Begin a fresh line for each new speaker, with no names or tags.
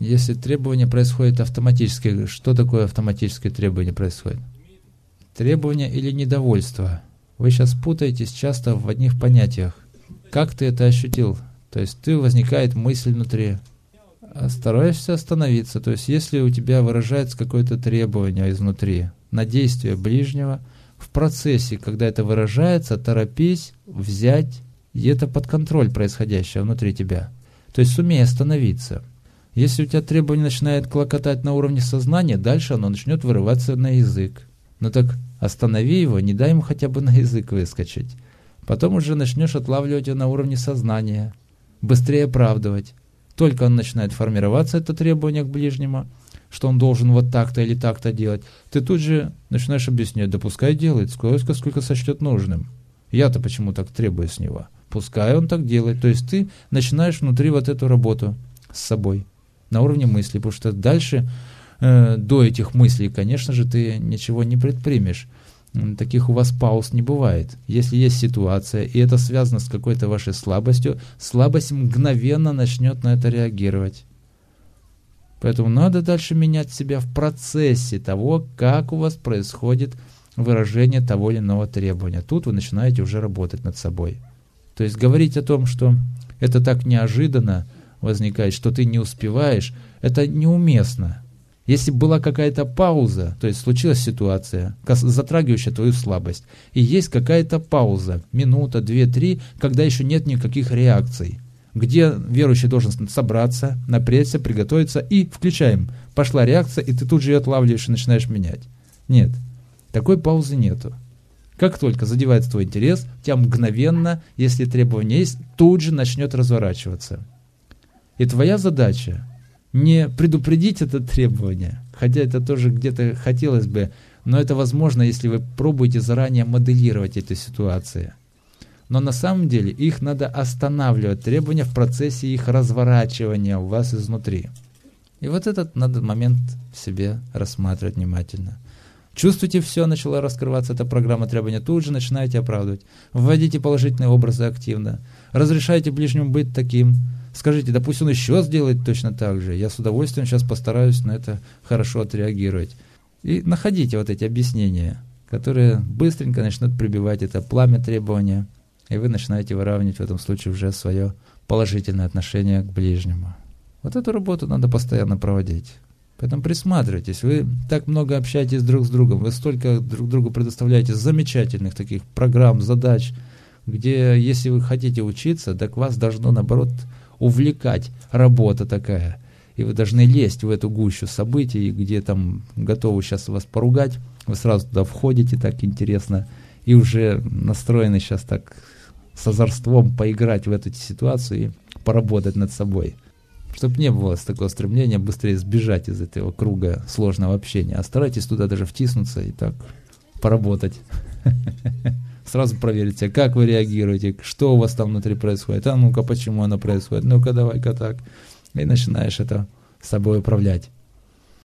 Если требование происходит автоматически, что такое автоматическое требование происходит? Требование или недовольство. Вы сейчас путаетесь часто в одних понятиях. Как ты это ощутил? То есть возникает мысль внутри. Стараешься остановиться. То есть если у тебя выражается какое-то требование изнутри на действие ближнего, в процессе, когда это выражается, торопись взять это под контроль происходящее внутри тебя. То есть сумей остановиться. Если у тебя требование начинает клокотать на уровне сознания, дальше оно начнет вырываться на язык. Ну так останови его, не дай ему хотя бы на язык выскочить. Потом уже начнешь отлавливать его на уровне сознания, быстрее оправдывать. Только он начинает формироваться, это требование к ближнему, что он должен вот так-то или так-то делать, ты тут же начинаешь объяснять, да пускай делает, сколько сочтет нужным. Я-то почему так требую с него? Пускай он так делает. То есть ты начинаешь внутри вот эту работу с собой на уровне мысли, потому что дальше до этих мыслей, конечно же, ты ничего не предпримешь. Таких у вас пауз не бывает. Если есть ситуация, и это связано с какой-то вашей слабостью, слабость мгновенно начнет на это реагировать. Поэтому надо дальше менять себя в процессе того, как у вас происходит выражение того или иного требования. Тут вы начинаете уже работать над собой. То есть говорить о том, что это так неожиданно возникает, что ты не успеваешь, это неуместно. Если была какая-то пауза, то есть случилась ситуация, затрагивающая твою слабость, и есть какая-то пауза, минута, 2, 3, когда еще нет никаких реакций, где верующий должен собраться, напрячься, приготовиться, и включаем. Пошла реакция, и ты тут же ее отлавливаешь и начинаешь менять. Нет, такой паузы нету. Как только задевается твой интерес, у тебя мгновенно, если требование есть, тут же начнет разворачиваться. И твоя задача не предупредить это требование, хотя это тоже где-то хотелось бы, но это возможно, если вы пробуете заранее моделировать эти ситуации. Но на самом деле их надо останавливать, требования в процессе их разворачивания у вас изнутри. И вот этот надо момент в себе рассматривать внимательно. Чувствуете, все начало раскрываться, эта программа требования, тут же начинаете оправдывать. Вводите положительные образы активно. Разрешайте ближнему быть таким. Скажите, да пусть он еще сделает точно так же. Я с удовольствием сейчас постараюсь на это хорошо отреагировать. И находите вот эти объяснения, которые быстренько начнут прибивать это пламя требования, и вы начинаете выравнивать в этом случае уже свое положительное отношение к ближнему. Вот эту работу надо постоянно проводить. Поэтому присматривайтесь. Вы так много общаетесь друг с другом, вы столько друг другу предоставляете замечательных таких программ, задач, где, если вы хотите учиться, так вас должно, наоборот, увлекать работа такая. И вы должны лезть в эту гущу событий, где там готовы сейчас вас поругать, вы сразу туда входите, так интересно, и уже настроены сейчас так с озорством поиграть в эту ситуацию и поработать над собой. Чтобы не было такого стремления быстрее сбежать из этого круга сложного общения. А старайтесь туда даже втиснуться и так поработать. Сразу проверите, как вы реагируете, что у вас там внутри происходит. А ну-ка, почему оно происходит? Ну-ка, давай-ка так. И начинаешь это с собой управлять.